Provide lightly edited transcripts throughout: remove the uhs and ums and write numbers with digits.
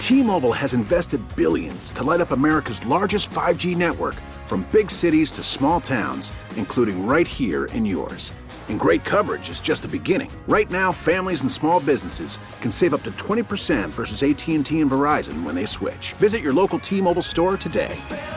T-Mobile has invested billions to light up America's largest 5G network, from big cities to small towns, including right here in yours. And great coverage is just the beginning. Right now, families and small businesses can save up to 20% versus AT&T and Verizon when they switch. Visit your local T-Mobile store today.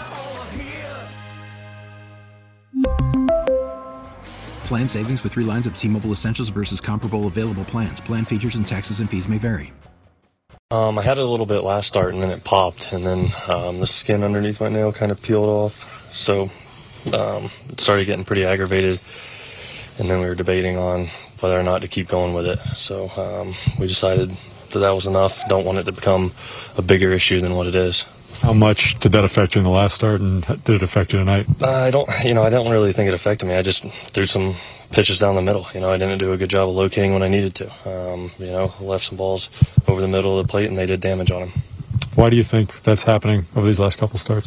Plan savings with 3 lines of T-Mobile Essentials versus comparable available plans. Plan features and taxes and fees may vary. I had it a little bit last start, and then it popped, and then the skin underneath my nail kind of peeled off. So it started getting pretty aggravated, and then we were debating on whether or not to keep going with it. So we decided that was enough. Don't want it to become a bigger issue than what it is. How much did that affect you in the last start, and did it affect you tonight? I don't really think it affected me. I just threw some pitches down the middle. I didn't do a good job of locating when I needed to. Left some balls over the middle of the plate, and they did damage on them. Why do you think that's happening over these last couple starts?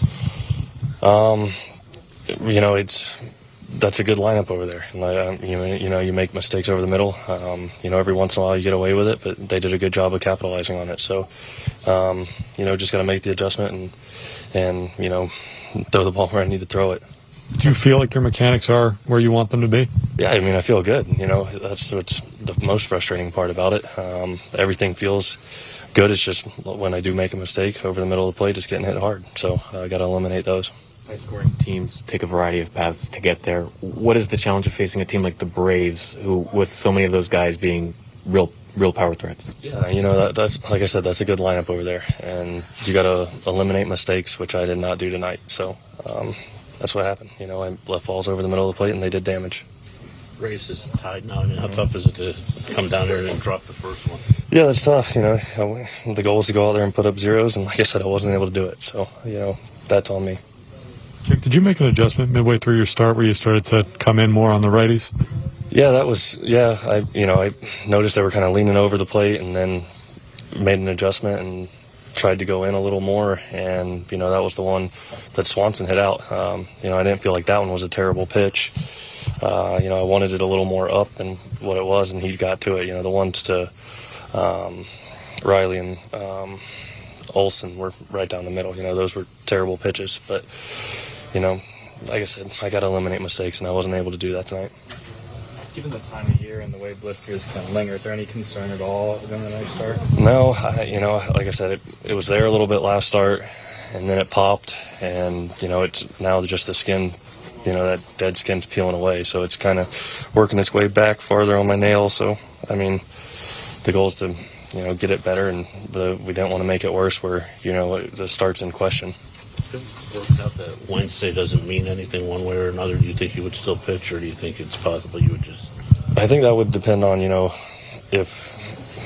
That's a good lineup over there. You make mistakes over the middle. Every once in a while you get away with it, but they did a good job of capitalizing on it. So, just got to make the adjustment and throw the ball where I need to throw it. Do you feel like your mechanics are where you want them to be? Yeah, I feel good. That's the most frustrating part about it. Everything feels good. It's just when I do make a mistake over the middle of the plate, it's getting hit hard. So I got to eliminate those. High-scoring teams take a variety of paths to get there. What is the challenge of facing a team like the Braves, who, with so many of those guys being real power threats? Yeah, that's like I said, that's a good lineup over there, and you got to eliminate mistakes, which I did not do tonight. So that's what happened. I left balls over the middle of the plate, and they did damage. Race is tied now. How tough is it to come down here and drop the first one? Yeah, that's tough. The goal is to go out there and put up zeros, and like I said, I wasn't able to do it. So that's on me. Did you make an adjustment midway through your start where you started to come in more on the righties? Yeah, I noticed they were kind of leaning over the plate, and then made an adjustment and tried to go in a little more, and that was the one that Swanson hit out. I didn't feel like that one was a terrible pitch. I wanted it a little more up than what it was, and he got to it. The ones to Riley and Olsen were right down the middle. Those were terrible pitches, but like I said, I got to eliminate mistakes, and I wasn't able to do that tonight. Given the time of year and the way blisters kind of linger, is there any concern at all in the next start? No, like I said, it was there a little bit last start, and then it popped, and it's now just the skin. That dead skin's peeling away, so it's kind of working its way back farther on my nail. So, the goal is to get it better, and we don't want to make it worse where the start's in question. If it works out that Wednesday doesn't mean anything one way or another, do you think you would still pitch, or do you think it's possible you would just... I think that would depend on, if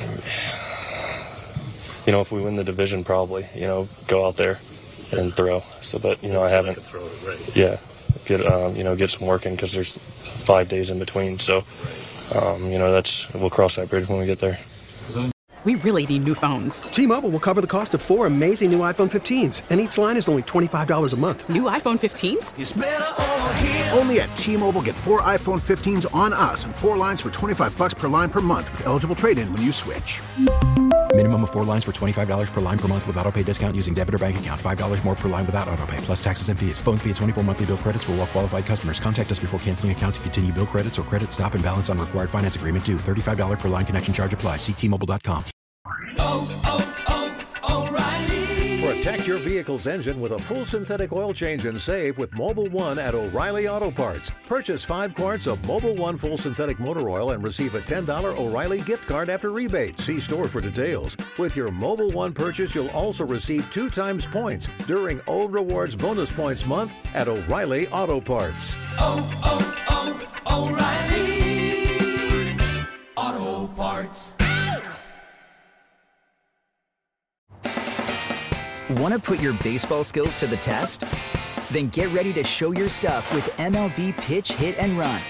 we win the division, probably, go out there and throw. So, but, I haven't. Throw it right. Yeah. Get some work in, because there's 5 days in between. So, we'll cross that bridge when we get there. We really need new phones. T-Mobile will cover the cost of 4 amazing new iPhone 15s, and each line is only $25 a month. New iPhone 15s? It's better over here. Only at T-Mobile, get 4 iPhone 15s on us and 4 lines for $25 per line per month with eligible trade-in when you switch. Minimum of 4 lines for $25 per line per month with autopay discount using debit or bank account. $5 more per line without autopay, plus taxes and fees. Phone fee at 24 monthly bill credits for well-qualified customers. Contact us before canceling account to continue bill credits or credit stop and balance on required finance agreement due. $35 per line connection charge applies. See T-Mobile.com. O'Reilly. Protect your vehicle's engine with a full synthetic oil change and save with Mobil 1 at O'Reilly Auto Parts. Purchase 5 quarts of Mobil 1 full synthetic motor oil and receive a $10 O'Reilly gift card after rebate. See store for details. With your Mobil 1 purchase, you'll also receive 2 times points during Old Rewards Bonus Points Month at O'Reilly Auto Parts. O'Reilly Auto Parts. Want to put your baseball skills to the test? Then get ready to show your stuff with MLB Pitch Hit and Run,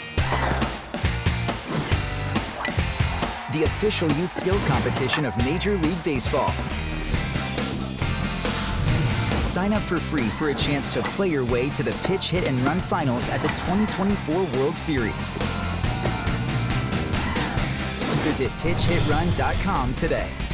the official youth skills competition of Major League Baseball. Sign up for free for a chance to play your way to the Pitch Hit and Run Finals at the 2024 World Series. Visit PitchHitRun.com today.